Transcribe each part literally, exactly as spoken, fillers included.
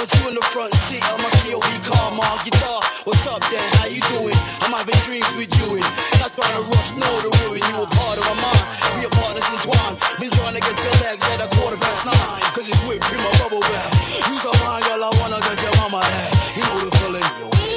Want you in the front seat of my C O V car, my guitar. What's up, Dan? How you doing? I'm having dreams with you and not trying to rush, no to ruin you. A part of my mind. We are partners entwined. Been trying to get your legs at a quarter past nine. Cause it's whipped cream, my bubble bath. Use a mind, girl, I wanna get your mama hat. You know the feeling.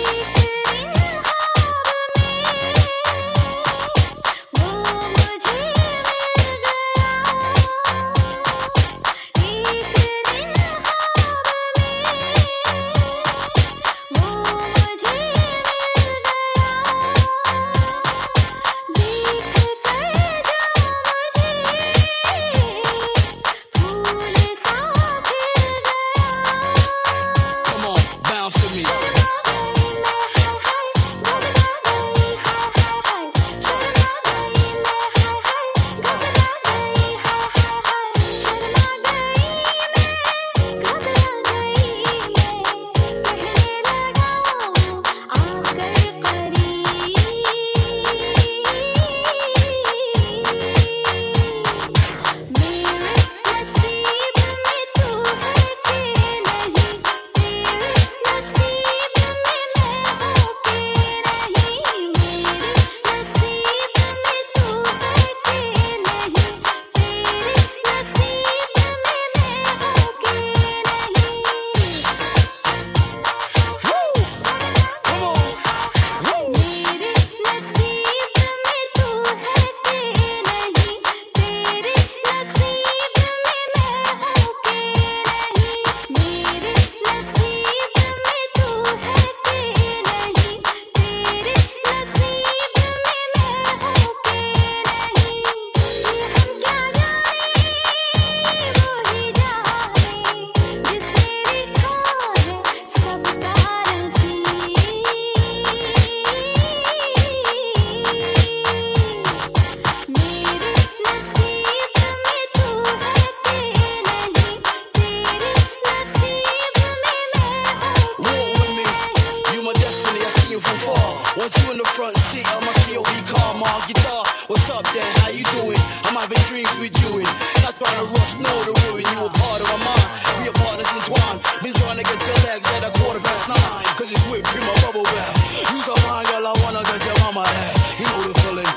Want you in the front seat of my C O V car, my guitar. What's up, Dan? How you doing? I'm having dreams with you and not trying to rush, no to ruin you. A part of my mind. We are partners entwined. Been trying to get your legs at a quarter past nine. Cause it's whipped cream, my bubble bath. Use a mind, girl, I wanna get your mama hat. You know the feeling.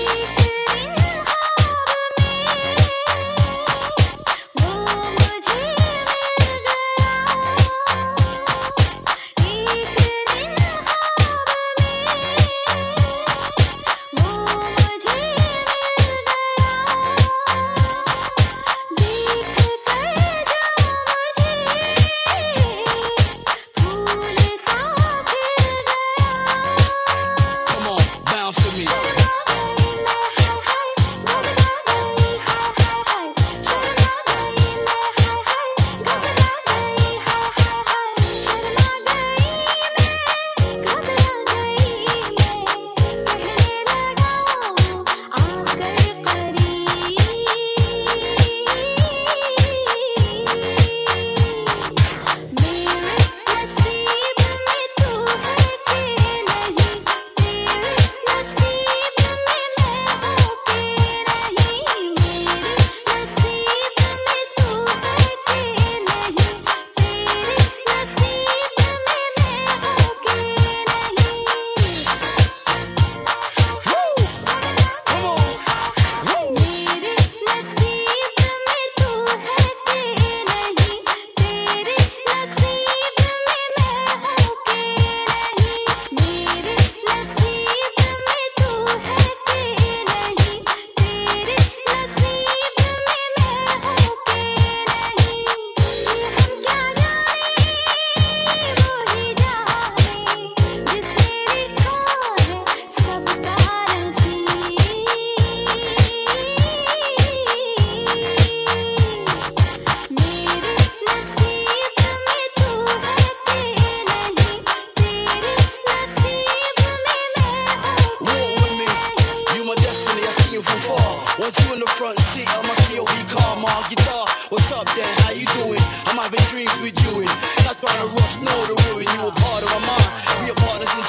Want you in the front seat of my C O V car, my guitar. What's up, Dan? How you doing? I'm having dreams with you and not trying to rush, no to ruin you. A part of my mind. We are partners in